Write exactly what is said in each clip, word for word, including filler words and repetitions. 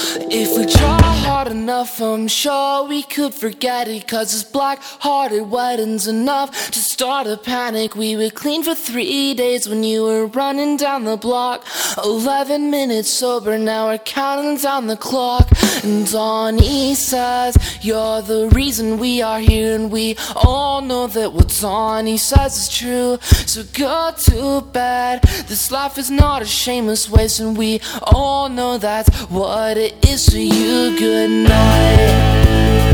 If we try hard enough, I'm sure we could forget it. Cause this black-hearted wedding's enough to start a panic. We were clean for three days when you were running down the block. Eleven minutes sober, now we're counting down the clock. And Donnie says you're the reason we are here, and we all know that what Donnie says is true. So go to bed, this life is not a shameless waste, and we all know that's what it is. So you, good night.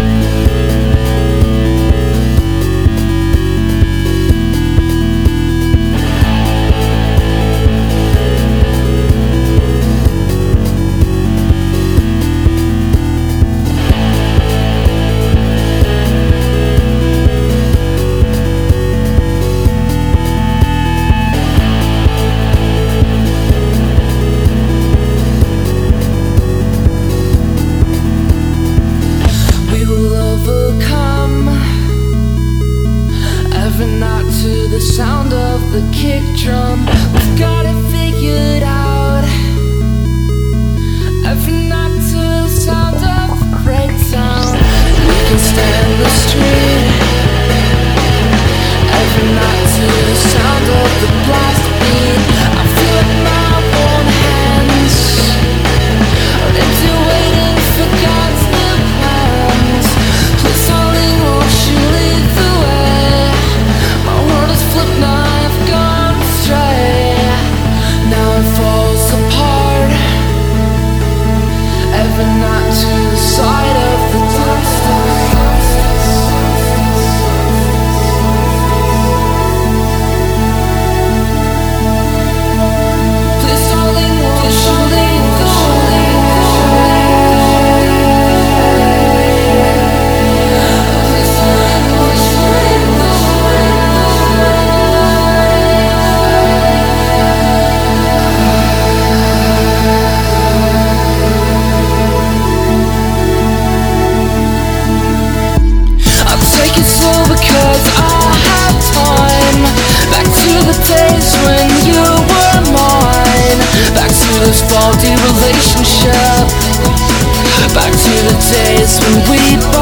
The sound of the kick drum, we've got it figured out. Every night to the sound of the breakdown, we can stand the street. Every night to the sound of the blast beat, I feel like my own hands are empty, waiting for God's new plans. Please, darling, won't you lead the way? My world is flipped, now I've gone astray. Now it falls apart. Every night to the side of the dumpster. Please, darling, won't you lead the way? Please, darling, won't you lead the way? Take it slow because I have time. Back to the days when you were mine. Back to this faulty relationship. Back to the days when we